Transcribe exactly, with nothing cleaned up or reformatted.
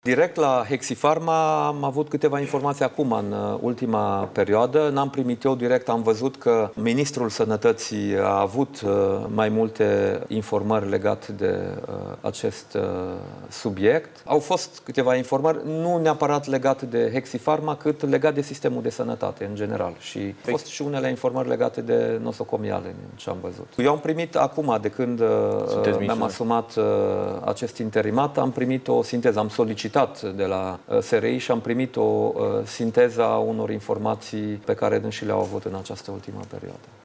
Direct la Hexifarma am avut câteva informații acum, în ultima perioadă. N-am primit eu direct, am văzut că Ministrul Sănătății a avut mai multe informări legate de acest subiect. Au fost câteva informări, nu neapărat legate de Hexifarma, cât legate de sistemul de sănătate în general. Și au fost și unele informări legate de nosocomiale, ce am văzut. Eu am primit acum, de când mi-am asumat acest interimat, am primit o sinteză, am solicitat de la S R I și am primit o sinteză a unor informații pe care dânsii le-au avut în această ultimă perioadă.